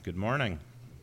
Good morning.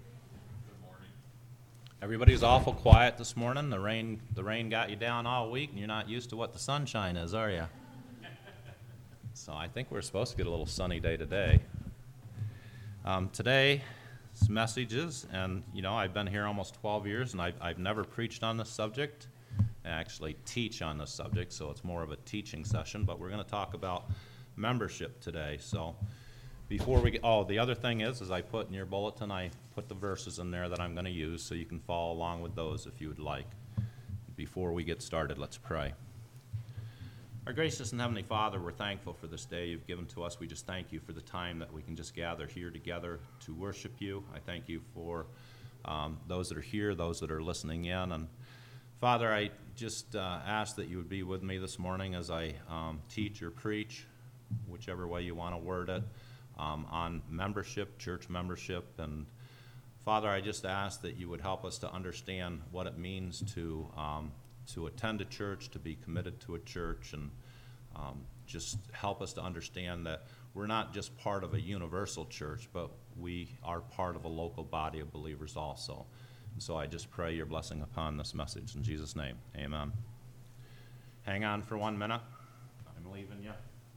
Everybody's awful quiet this morning. The rain got you down all week, and you're not used to what the sunshine is, are you? So I think we're supposed to get a little sunny day today. Today's messages, and I've been here almost 12 years, and I've never preached on this subject. I actually teach on this subject, so it's more of a teaching session. But we're going to talk about membership today. So before we get, the other thing is I put in your bulletin, I put the verses in there that I'm going to use, so you can follow along with those if you would like. Before we get started, let's pray. Our gracious and Heavenly Father, we're thankful for this day you've given to us. We just thank you for the time that we can just gather here together to worship you. I thank you for those that are here, those that are listening in. And Father, I just ask that you would be with me this morning as I teach or preach, whichever way you want to word it, on membership, church membership. And Father, I just ask that you would help us to understand what it means to attend a church, to be committed to a church, and just help us to understand that we're not just part of a universal church, but we are part of a local body of believers also. And so I just pray your blessing upon this message. In Jesus' name, amen. Hang on for 1 minute. I'm leaving you.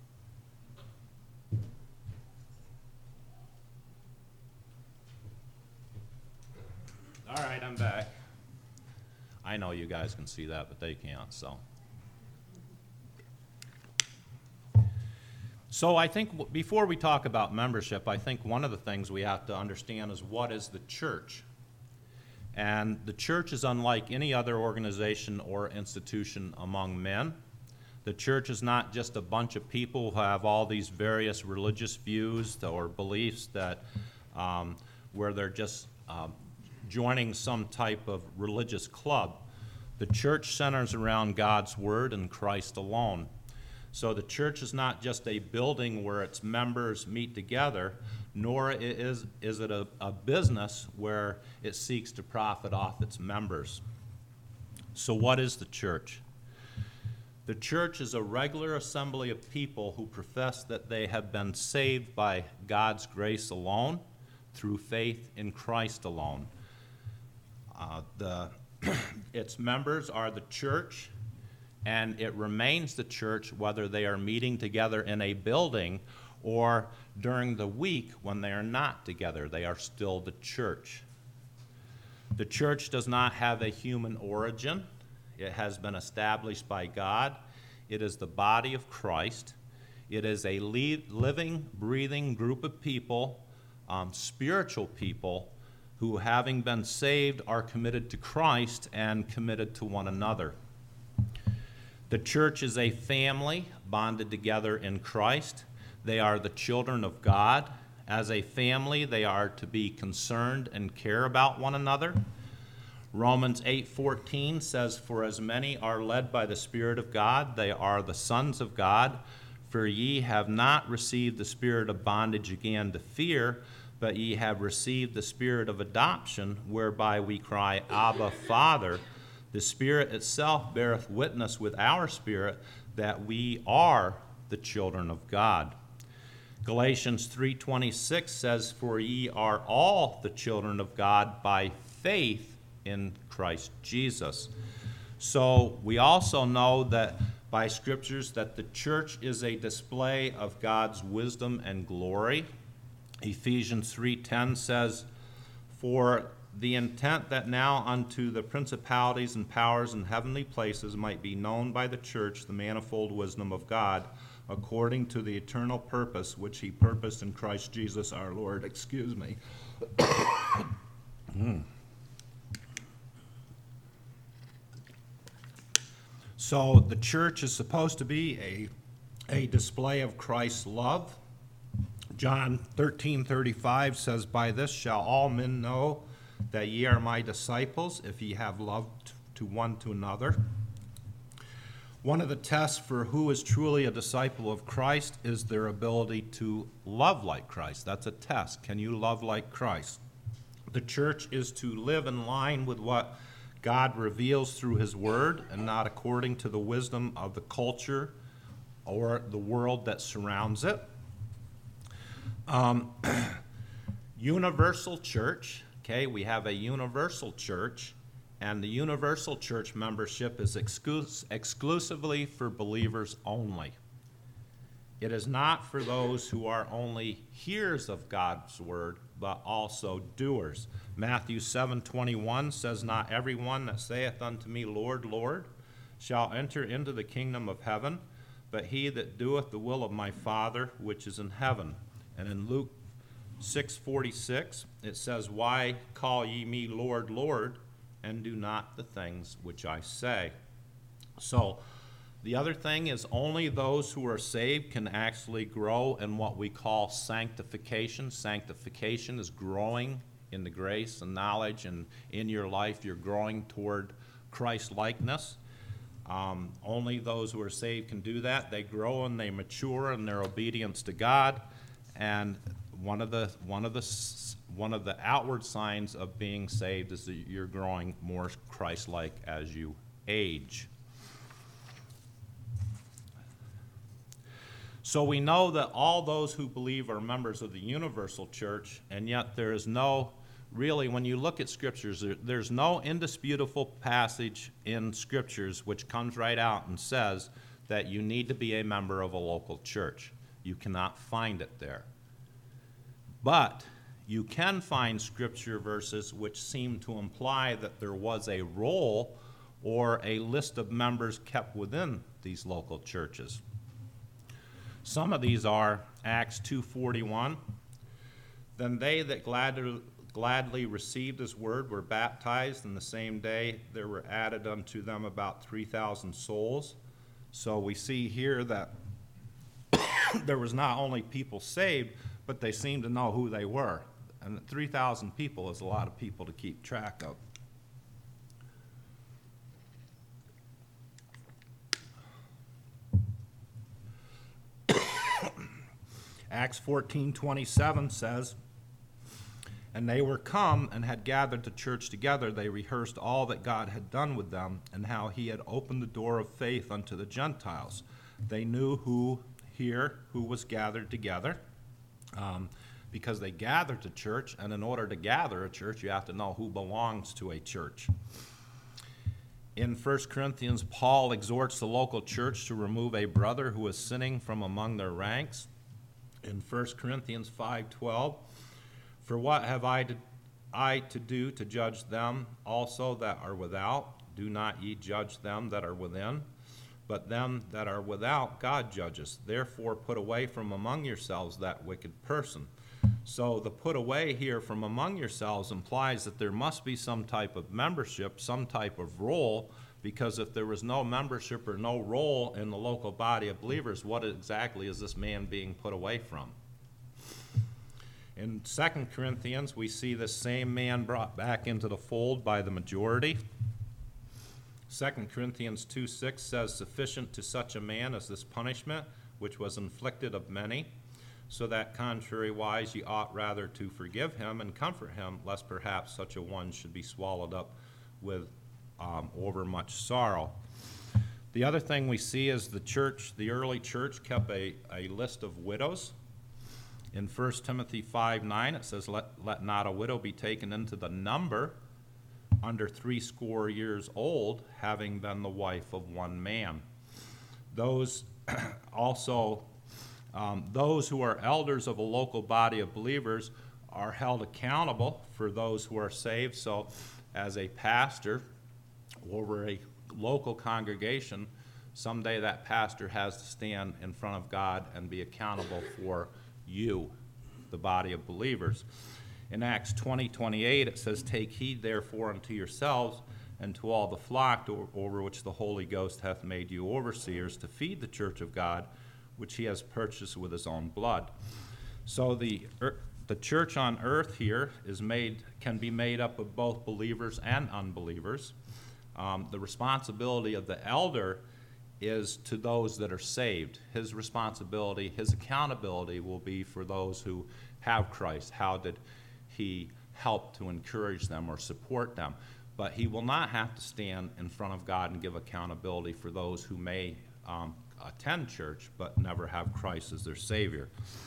All right, I'm back. I know you guys can see that, but they can't, so. So I think before we talk about membership, I think one of the things we have to understand is what is the church? And the church is unlike any other organization or institution among men. The church is not just a bunch of people who have all these various religious views or beliefs that where they're just joining some type of religious club. The church centers around God's Word and Christ alone. So the church is not just a building where its members meet together, nor is it a business where it seeks to profit off its members. So what is the church? The church is a regular assembly of people who profess that they have been saved by God's grace alone, through faith in Christ alone. Its members are the church, and it remains the church whether they are meeting together in a building or during the week when they are not together. They are still the church. The church does not have a human origin. It has been established by God. It is the body of Christ. It is a living, breathing group of people, spiritual people, who, having been saved, are committed to Christ and committed to one another. The church is a family bonded together in Christ. They are the children of God. As a family, they are to be concerned and care about one another. Romans 8:14 says, "For as many are led by the Spirit of God, they are the sons of God. For ye have not received the spirit of bondage again to fear, but ye have received the spirit of adoption, whereby we cry, Abba, Father. The Spirit itself beareth witness with our spirit that we are the children of God." Galatians 3:26 says, "For ye are all the children of God by faith in Christ Jesus." So we also know that by scriptures that the church is a display of God's wisdom and glory. Ephesians 3:10 says, "For the intent that now unto the principalities and powers in heavenly places might be known by the church the manifold wisdom of God, according to the eternal purpose which he purposed in Christ Jesus our Lord." Excuse me. So the church is supposed to be a display of Christ's love. John 13:35 says, "By this shall all men know that ye are my disciples, if ye have love to one to another." One of the tests for who is truly a disciple of Christ is their ability to love like Christ. That's a test. Can you love like Christ? The church is to live in line with what God reveals through his word and not according to the wisdom of the culture or the world that surrounds it. Universal church, okay, we have a universal church, and the universal church membership is exclusively for believers only. It is not for those who are only hearers of God's word, but also doers. Matthew 7:21 says, "Not everyone that saith unto me, Lord, Lord, shall enter into the kingdom of heaven, but he that doeth the will of my Father which is in heaven." And in Luke 6:46, it says, "Why call ye me Lord, Lord, and do not the things which I say?" So the other thing is only those who are saved can actually grow in what we call sanctification. Sanctification is growing in the grace and knowledge, and in your life you're growing toward Christ-likeness. Only those who are saved can do that. They grow and they mature in their obedience to God, and one of the outward signs of being saved is that you're growing more Christ-like as you age. So we know that all those who believe are members of the universal church, and yet there is no, really, when you look at scriptures, there's no indisputable passage in scriptures which comes right out and says that you need to be a member of a local church. You cannot find it there. But you can find scripture verses which seem to imply that there was a roll or a list of members kept within these local churches. Some of these are Acts 2:41. "Then they that gladly received his word were baptized, and the same day there were added unto them about 3,000 souls." So we see here that there was not only people saved, but they seemed to know who they were. And 3,000 people is a lot of people to keep track of. Acts 14:27 says, "And they were come and had gathered the church together. They rehearsed all that God had done with them, and how he had opened the door of faith unto the Gentiles." They knew who was gathered together, because they gathered to church, and in order to gather a church, you have to know who belongs to a church. In 1 Corinthians, Paul exhorts the local church to remove a brother who is sinning from among their ranks. In 1 Corinthians 5:12, "For what have I to do to judge them also that are without? Do not ye judge them that are within? But them that are without God judges. Therefore put away from among yourselves that wicked person." So the put away here from among yourselves implies that there must be some type of membership, some type of role, because if there was no membership or no role in the local body of believers, what exactly is this man being put away from? In 2 Corinthians, we see this same man brought back into the fold by the majority. 2 Corinthians 2:6 says, "Sufficient to such a man as this punishment, which was inflicted of many, so that contrariwise ye ought rather to forgive him and comfort him, lest perhaps such a one should be swallowed up with overmuch sorrow." The other thing we see is the early church kept a list of widows. In 1 Timothy 5:9, it says, let not a widow be taken into the number under 80 years old, having been the wife of one man. Those those who are elders of a local body of believers are held accountable for those who are saved. So as a pastor over a local congregation, someday that pastor has to stand in front of God and be accountable for you, the body of believers. In Acts 20:28, it says, "Take heed therefore unto yourselves and to all the flock over which the Holy Ghost hath made you overseers, to feed the church of God, which he has purchased with his own blood." So the church on earth here can be made up of both believers and unbelievers. The responsibility of the elder is to those that are saved. His responsibility, his accountability will be for those who have Christ. How did he help to encourage them or support them? But he will not have to stand in front of God and give accountability for those who may attend church but never have Christ as their Savior.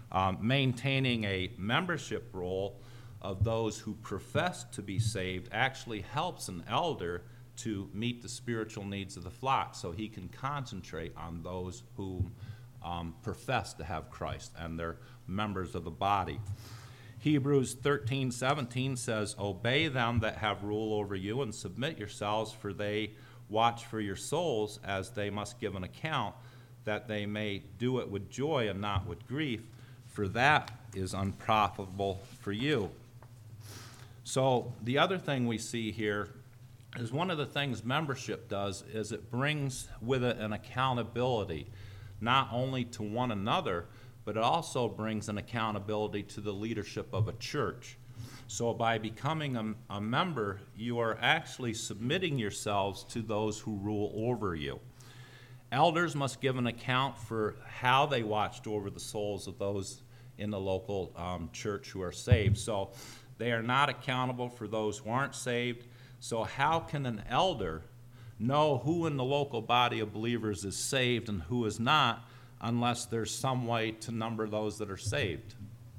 maintaining a membership roll of those who profess to be saved actually helps an elder to meet the spiritual needs of the flock, so he can concentrate on those who profess to have Christ and they're members of the body. Hebrews 13:17 says, "Obey them that have rule over you, and submit yourselves, for they watch for your souls, as they must give an account, that they may do it with joy and not with grief, for that is unprofitable for you." So the other thing we see here is one of the things membership does is it brings with it an accountability, not only to one another, but it also brings an accountability to the leadership of a church. So by becoming a member, you are actually submitting yourselves to those who rule over you. Elders must give an account for how they watched over the souls of those in the local church who are saved. So they are not accountable for those who aren't saved. So how can an elder know who in the local body of believers is saved and who is not, unless there's some way to number those that are saved?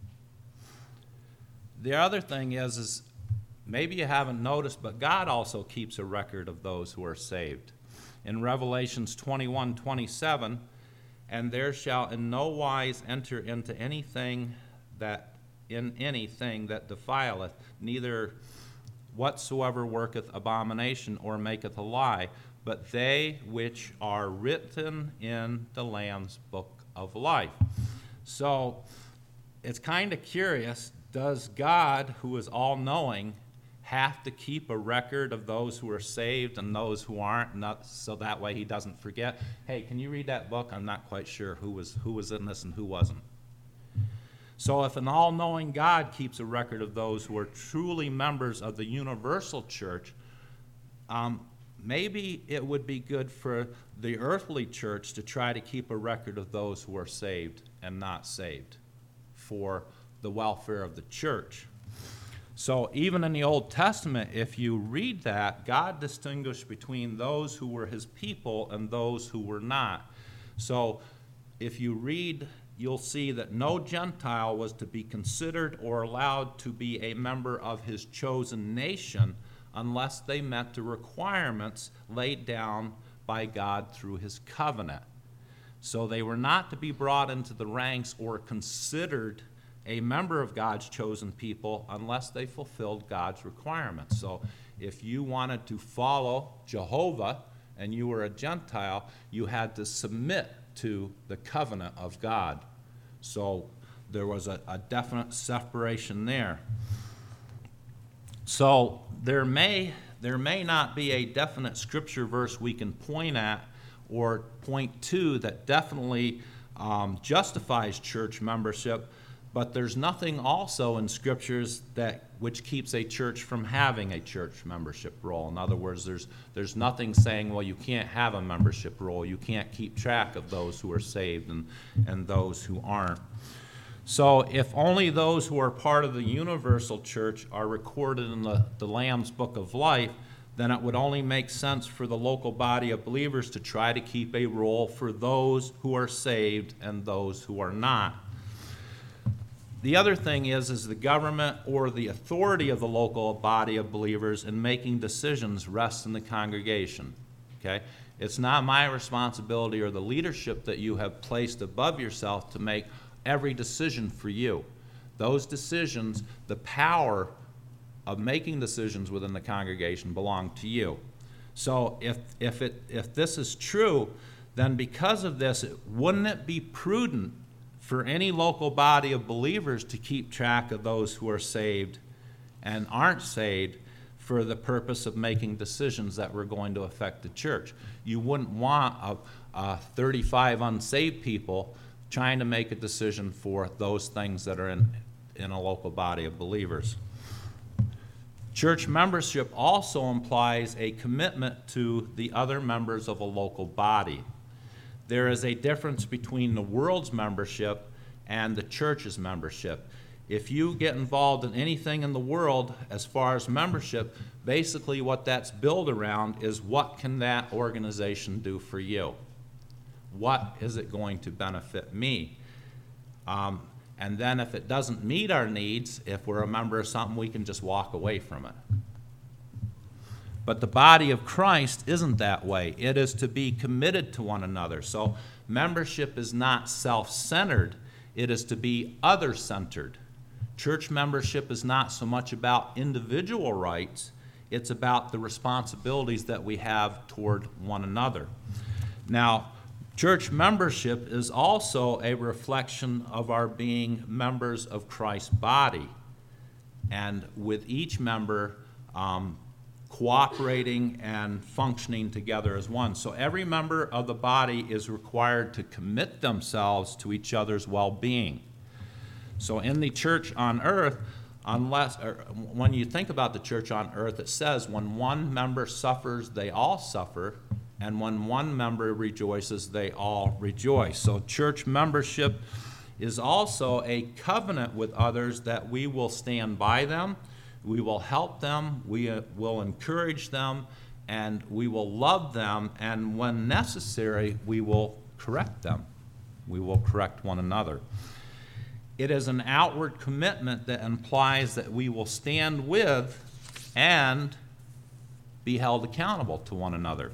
The other thing is maybe you haven't noticed, but God also keeps a record of those who are saved. In Revelations 21:27, "And there shall in no wise enter into anything that defileth, neither whatsoever worketh abomination or maketh a lie, but they which are written in the Lamb's book of life." So it's kind of curious. Does God, who is all-knowing, have to keep a record of those who are saved and those who aren't, so that way he doesn't forget, "Hey, can you read that book? I'm not quite sure who was in this and who wasn't." So if an all-knowing God keeps a record of those who are truly members of the universal church, maybe it would be good for the earthly church to try to keep a record of those who are saved and not saved for the welfare of the church. So even in the Old Testament, if you read that, God distinguished between those who were his people and those who were not. So if you read, you'll see that no Gentile was to be considered or allowed to be a member of his chosen nation unless they met the requirements laid down by God through his covenant. So they were not to be brought into the ranks or considered a member of God's chosen people unless they fulfilled God's requirements. So if you wanted to follow Jehovah and you were a Gentile, you had to submit to the covenant of God. So there was a definite separation there. So there may not be a definite scripture verse we can point at or point to that definitely justifies church membership, but there's nothing also in scriptures which keeps a church from having a church membership roll. In other words, there's nothing saying, well, you can't have a membership roll. You can't keep track of those who are saved and those who aren't. So if only those who are part of the universal church are recorded in the Lamb's Book of Life, then it would only make sense for the local body of believers to try to keep a roll for those who are saved and those who are not. The other thing is the government or the authority of the local body of believers in making decisions rests in the congregation. Okay? It's not my responsibility or the leadership that you have placed above yourself to make every decision for you. Those decisions, the power of making decisions within the congregation belong to you. So if this is true, then because of this, wouldn't it be prudent for any local body of believers to keep track of those who are saved and aren't saved for the purpose of making decisions that were going to affect the church? You wouldn't want 35 unsaved people trying to make a decision for those things that are in a local body of believers. Church membership also implies a commitment to the other members of a local body. There is a difference between the world's membership and the church's membership. If you get involved in anything in the world as far as membership, basically what that's built around is what can that organization do for you? What is it going to benefit me? And then if it doesn't meet our needs, if we're a member of something, we can just walk away from it. But the body of Christ isn't that way. It is to be committed to one another. So membership is not self-centered. It is to be other-centered. Church membership is not so much about individual rights. It's about the responsibilities that we have toward one another. Now, church membership is also a reflection of our being members of Christ's body, and with each member cooperating and functioning together as one. So every member of the body is required to commit themselves to each other's well-being. So in the church on earth, when you think about the church on earth, it says when one member suffers, they all suffer, and when one member rejoices, they all rejoice. So church membership is also a covenant with others that we will stand by them, we will help them, we will encourage them, and we will love them, and when necessary, we will correct them. We will correct one another. It is an outward commitment that implies that we will stand with and be held accountable to one another.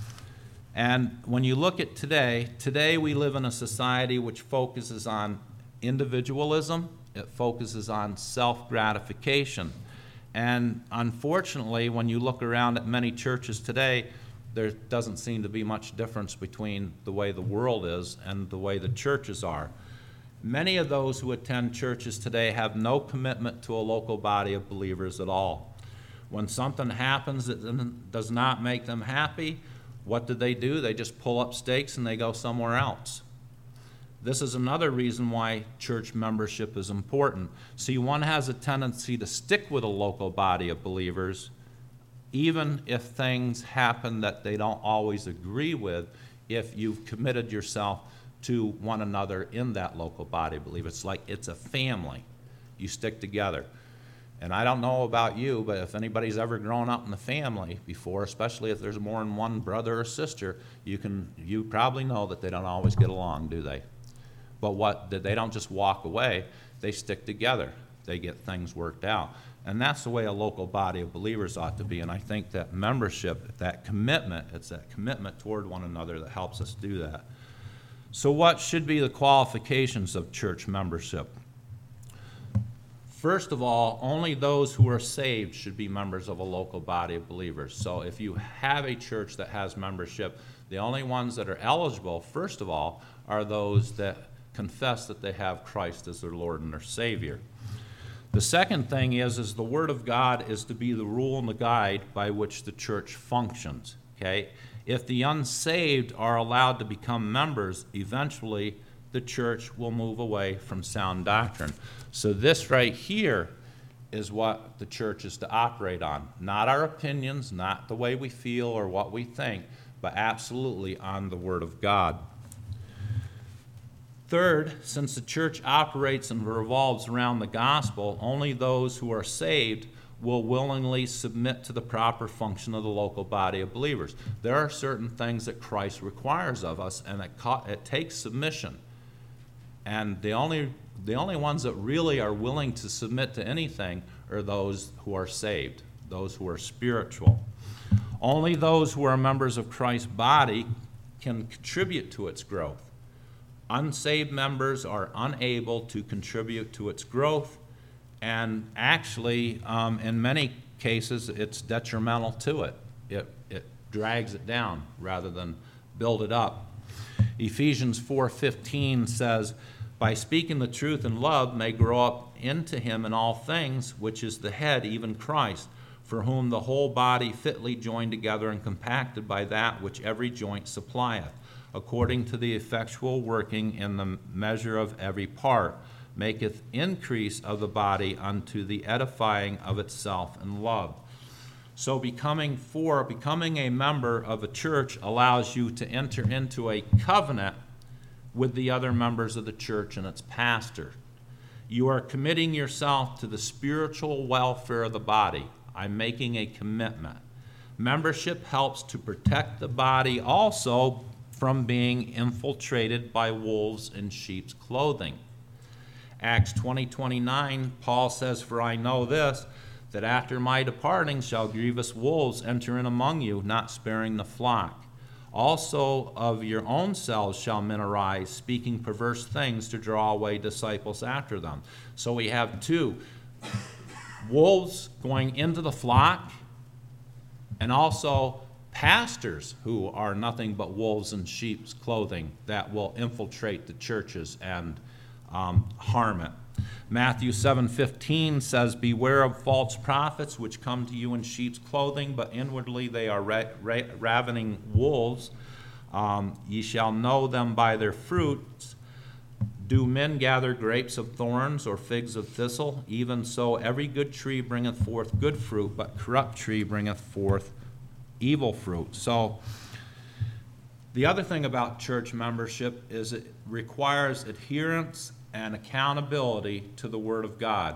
And when you look at today we live in a society which focuses on individualism, it focuses on self-gratification. And unfortunately, when you look around at many churches today, there doesn't seem to be much difference between the way the world is and the way the churches are. Many of those who attend churches today have no commitment to a local body of believers at all. When something happens that does not make them happy, what do? They just pull up stakes and they go somewhere else. This is another reason why church membership is important. See, one has a tendency to stick with a local body of believers, even if things happen that they don't always agree with, if you've committed yourself to one another in that local body of believers. It's like it's a family. You stick together. And I don't know about you, but if anybody's ever grown up in the family before, especially if there's more than one brother or sister, you probably know that they don't always get along, do they? But they don't just walk away, they stick together. They get things worked out. And that's the way a local body of believers ought to be. And I think that membership, that commitment, it's that commitment toward one another that helps us do that. So what should be the qualifications of church membership? First of all, only those who are saved should be members of a local body of believers. So if you have a church that has membership, the only ones that are eligible, first of all, are those that confess that they have Christ as their Lord and their Savior. The second thing is the Word of God is to be the rule and the guide by which the church functions. Okay? If the unsaved are allowed to become members, eventually the church will move away from sound doctrine. So this right here is what the church is to operate on. Not our opinions, not the way we feel or what we think, but absolutely on the Word of God. Third, since the church operates and revolves around the gospel, only those who are saved will willingly submit to the proper function of the local body of believers. There are certain things that Christ requires of us, and it takes submission. And the only ones that really are willing to submit to anything are those who are saved, those who are spiritual. Only those who are members of Christ's body can contribute to its growth. Unsaved members are unable to contribute to its growth, and actually, in many cases, it's detrimental to it. It drags it down rather than build it up. Ephesians 4:15 says, "By speaking the truth in love may grow up into him in all things, which is the head, even Christ, for whom the whole body fitly joined together and compacted by that which every joint supplieth, according to the effectual working in the measure of every part, maketh increase of the body unto the edifying of itself in love." So becoming a member of a church allows you to enter into a covenant with the other members of the church and its pastor. You are committing yourself to the spiritual welfare of the body. I'm making a commitment. Membership helps to protect the body also from being infiltrated by wolves in sheep's clothing. Acts 20:29, Paul says, "For I know this, that after my departing shall grievous wolves enter in among you, not sparing the flock. Also of your own selves shall men arise, speaking perverse things to draw away disciples after them." So we have two, wolves going into the flock, and also pastors who are nothing but wolves in sheep's clothing that will infiltrate the churches and harm it. Matthew 7:15 says, "Beware of false prophets which come to you in sheep's clothing, but inwardly they are ravening wolves. Ye shall know them by their fruits. Do men gather grapes of thorns or figs of thistle? Even so every good tree bringeth forth good fruit, but corrupt tree bringeth forth evil fruit." So the other thing about church membership is it requires adherence and accountability to the Word of God.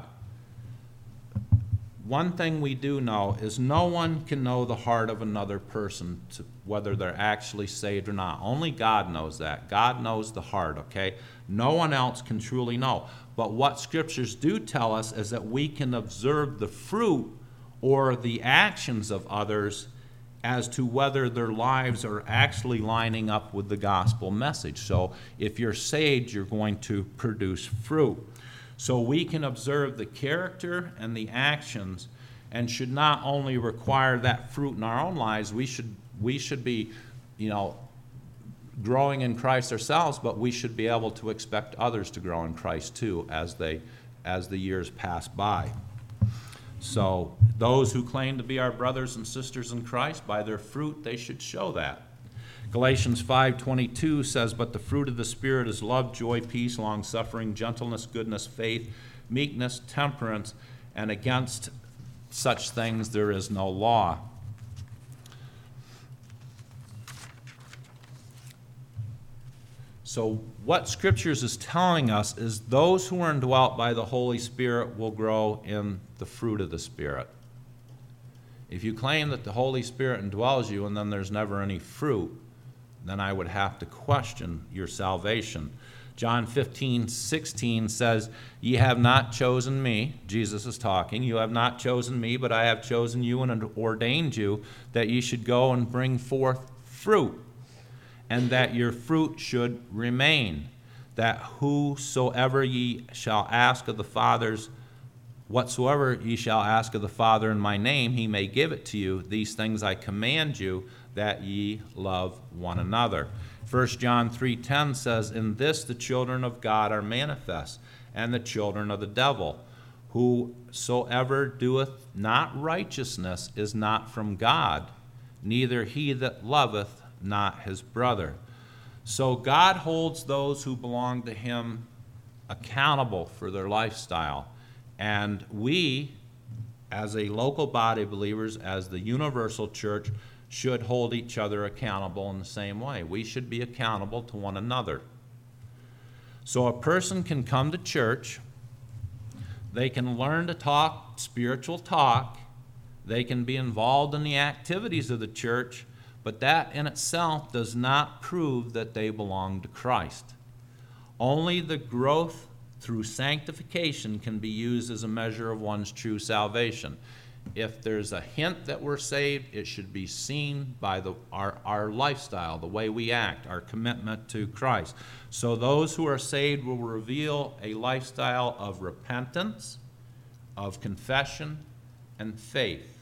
One thing we do know is no one can know the heart of another person, whether they're actually saved or not. Only God knows that. God knows the heart, okay? No one else can truly know. But what scriptures do tell us is that we can observe the fruit or the actions of others as to whether their lives are actually lining up with the gospel message. So if you're saved, you're going to produce fruit. So we can observe the character and the actions, and should not only require that fruit in our own lives, we should be, growing in Christ ourselves, but we should be able to expect others to grow in Christ too as the years pass by. So those who claim to be our brothers and sisters in Christ, by their fruit they should show that. Galatians 5:22 says, "But the fruit of the Spirit is love, joy, peace, long-suffering, gentleness, goodness, faith, meekness, temperance, and against such things there is no law." So what Scriptures is telling us is those who are indwelt by the Holy Spirit will grow in the fruit of the Spirit. If you claim that the Holy Spirit indwells you and then there's never any fruit, then I would have to question your salvation. John 15:16 says, "Ye have not chosen me," Jesus is talking, "you have not chosen me, but I have chosen you and ordained you that ye should go and bring forth fruit, and that your fruit should remain, that whosoever ye shall ask of the Father's, whatsoever ye shall ask of the Father in my name, he may give it to you. These things I command you, that ye love one another." 1 John 3:10 says, "In this the children of God are manifest, and the children of the devil. Whosoever doeth not righteousness is not from God, neither he that loveth not his brother." So God holds those who belong to him accountable for their lifestyle. And we, as a local body of believers, as the universal church, should hold each other accountable in the same way. We should be accountable to one another. So a person can come to church, they can learn to talk spiritual talk, they can be involved in the activities of the church, but that in itself does not prove that they belong to Christ. Only the growth through sanctification can be used as a measure of one's true salvation. If there's a hint that we're saved, it should be seen by our lifestyle, the way we act, our commitment to Christ. So those who are saved will reveal a lifestyle of repentance, of confession, and faith.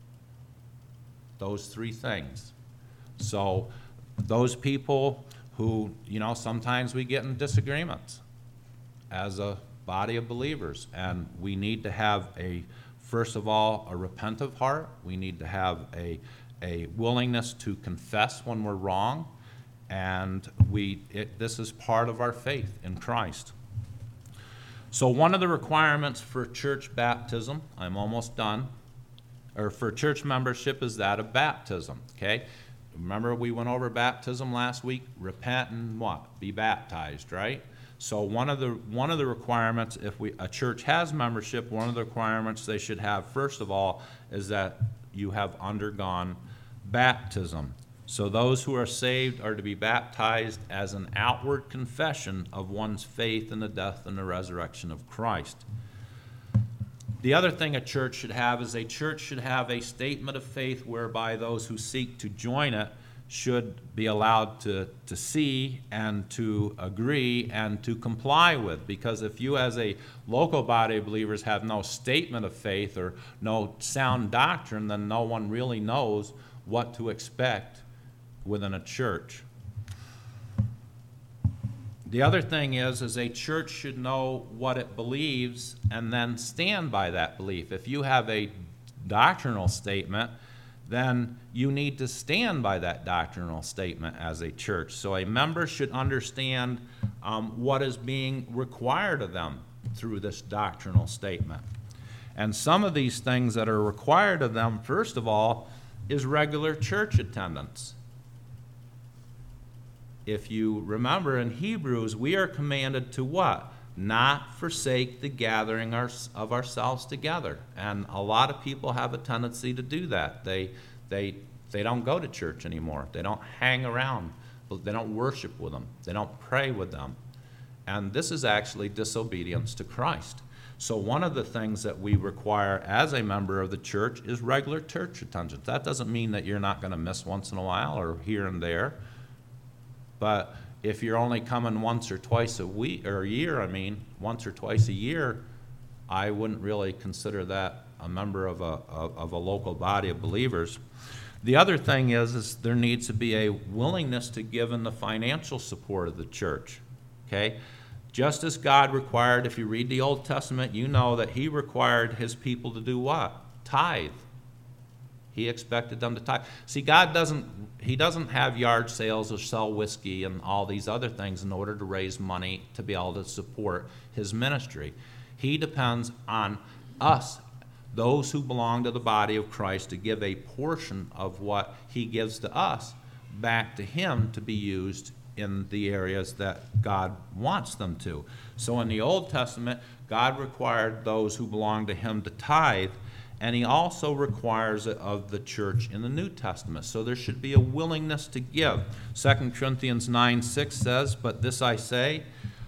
Those three things. So those people who, sometimes we get in disagreements as a body of believers, and we need to have first of all, a repentant heart. We need to have a willingness to confess when we're wrong, and this is part of our faith in Christ. So one of the requirements for church baptism, I'm almost done, or for church membership, is that of baptism, okay? Remember we went over baptism last week? Repent and what? Be baptized, right? So one of the requirements, if a church has membership, one of the requirements they should have, first of all, is that you have undergone baptism. So those who are saved are to be baptized as an outward confession of one's faith in the death and the resurrection of Christ. The other thing a church should have is a church should have a statement of faith whereby those who seek to join it should be allowed to see and to agree and to comply with. Because if you as a local body of believers have no statement of faith or no sound doctrine, then no one really knows what to expect within a church. The other thing is a church should know what it believes and then stand by that belief. If you have a doctrinal statement, then you need to stand by that doctrinal statement as a church. So a member should understand what is being required of them through this doctrinal statement. And some of these things that are required of them, first of all, is regular church attendance. If you remember in Hebrews, we are commanded to what? Not forsake the gathering of ourselves together. And a lot of people have a tendency to do that. They don't go to church anymore. They don't hang around. They don't worship with them. They don't pray with them. And this is actually disobedience to Christ. So one of the things that we require as a member of the church is regular church attendance. That doesn't mean that you're not going to miss once in a while or here and there. But if you're only coming once or twice a week, or a year, once or twice a year, I wouldn't really consider that a member of a local body of believers. The other thing is there needs to be a willingness to give in the financial support of the church. Okay? Just as God required, if you read the Old Testament, you know that he required his people to do what? Tithe. He expected them to tithe. See, God doesn't have yard sales or sell whiskey and all these other things in order to raise money to be able to support his ministry. He depends on us, those who belong to the body of Christ, to give a portion of what he gives to us back to him to be used in the areas that God wants them to. So in the Old Testament, God required those who belong to him to tithe, and he also requires it of the church in the New Testament. So there should be a willingness to give. 2 Corinthians 9:6 says, "But this I say,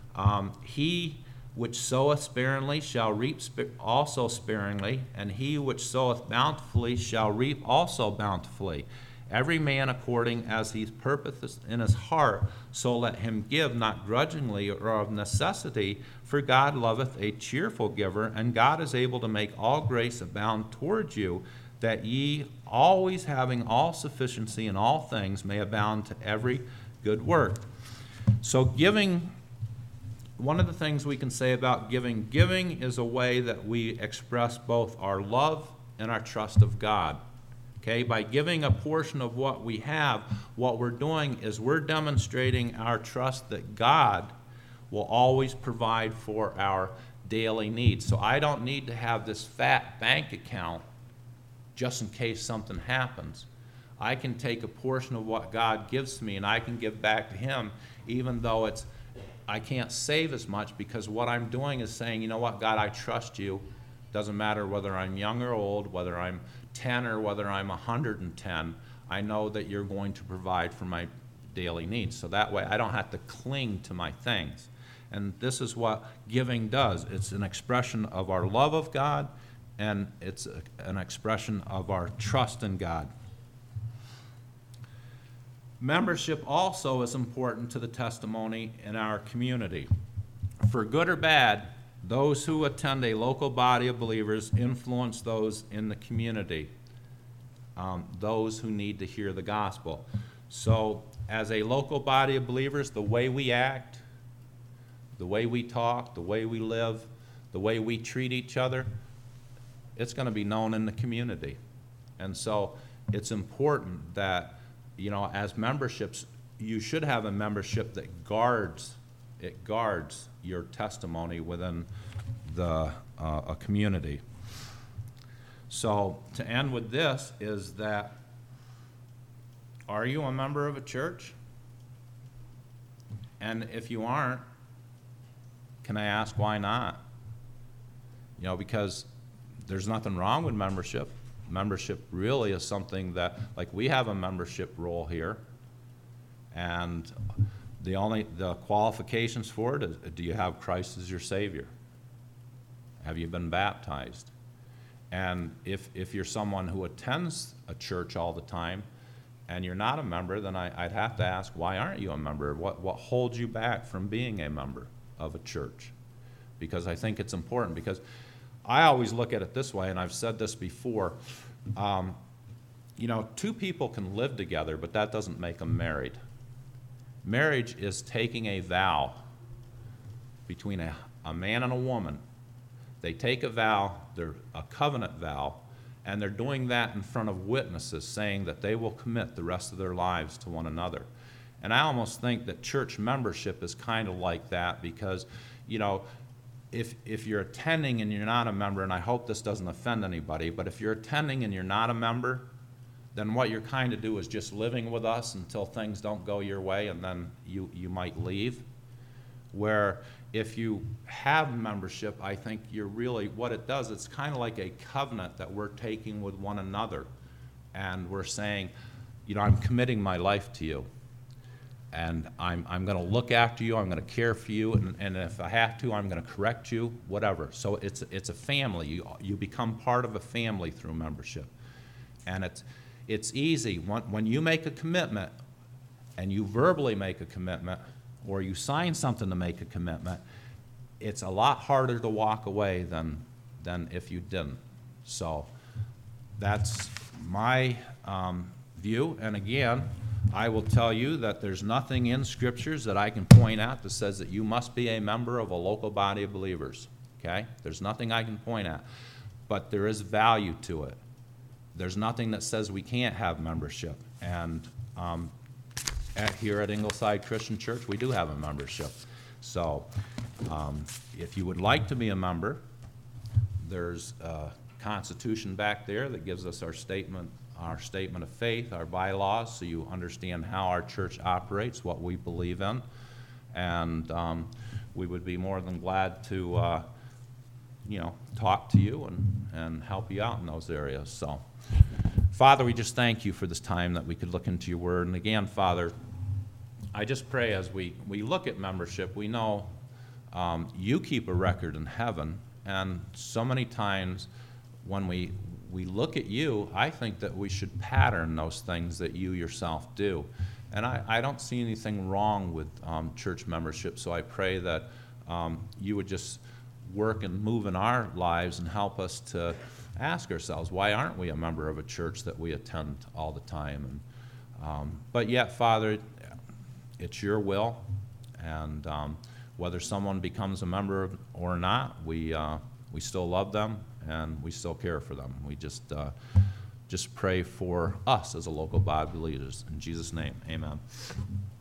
he which soweth sparingly shall reap also sparingly, and he which soweth bountifully shall reap also bountifully. Every man according as he purposeth in his heart, so let him give, not grudgingly or of necessity, for God loveth a cheerful giver, and God is able to make all grace abound towards you, that ye, always having all sufficiency in all things, may abound to every good work." So giving, one of the things we can say about giving is a way that we express both our love and our trust of God. Okay, by giving a portion of what we have, what we're doing is we're demonstrating our trust that God will always provide for our daily needs. So I don't need to have this fat bank account just in case something happens. I can take a portion of what God gives to me and I can give back to him, even though I can't save as much, because what I'm doing is saying, you know what, God, I trust you. Doesn't matter whether I'm young or old, whether I'm 10 or whether I'm 110, I know that you're going to provide for my daily needs. So that way I don't have to cling to my things. And this is what giving does. It's an expression of our love of God, and it's an expression of our trust in God. Membership also is important to the testimony in our community. For good or bad, those who attend a local body of believers influence those in the community, those who need to hear the gospel. So as a local body of believers, the way we act, the way we talk, the way we live, the way we treat each other, it's going to be known in the community. And so it's important that, as memberships, you should have a membership that guards your testimony within a community. So to end with this is that, are you a member of a church? And if you aren't, can I ask why not? Because there's nothing wrong with membership. Membership really is something that, like, we have a membership roll here, and the qualifications for it is, do you have Christ as your Savior? Have you been baptized? And if you're someone who attends a church all the time and you're not a member, then I'd have to ask, why aren't you a member? What holds you back from being a member of a church? Because I think it's important, because I always look at it this way, and I've said this before, two people can live together, but that doesn't make them married. Marriage is taking a vow between a man and a woman. They take a vow, they're a covenant vow, and they're doing that in front of witnesses, saying that they will commit the rest of their lives to one another. And I almost think that church membership is kind of like that, because, if you're attending and you're not a member, and I hope this doesn't offend anybody, but if you're attending and you're not a member, then what you're kind of do is just living with us until things don't go your way, and then you might leave. Where if you have membership, I think you're really, what it does, it's kind of like a covenant that we're taking with one another. And we're saying, I'm committing my life to you. And I'm going to look after you, I'm going to care for you, and if I have to, I'm going to correct you, whatever. So it's a family. You become part of a family through membership. And it's easy. When you make a commitment, and you verbally make a commitment, or you sign something to make a commitment, it's a lot harder to walk away than if you didn't. So that's my view. And again, I will tell you that there's nothing in Scriptures that I can point out that says that you must be a member of a local body of believers. Okay? There's nothing I can point at. But there is value to it. There's nothing that says we can't have membership. And here at Ingleside Christian Church, we do have a membership. So if you would like to be a member, there's a constitution back there that gives us our statement of faith, our bylaws, so you understand how our church operates, what we believe in. And we would be more than glad to talk to you and help you out in those areas. So, Father, we just thank you for this time that we could look into your word. And again, Father, I just pray as we look at membership, we know you keep a record in heaven. And so many times when we look at you, I think that we should pattern those things that you yourself do. And I don't see anything wrong with church membership, so I pray that you would just work and move in our lives and help us to ask ourselves, why aren't we a member of a church that we attend all the time? And but yet, Father, it's your will, and whether someone becomes a member or not, we still love them and we still care for them. We just pray for us as a local body of believers. In Jesus' name, amen.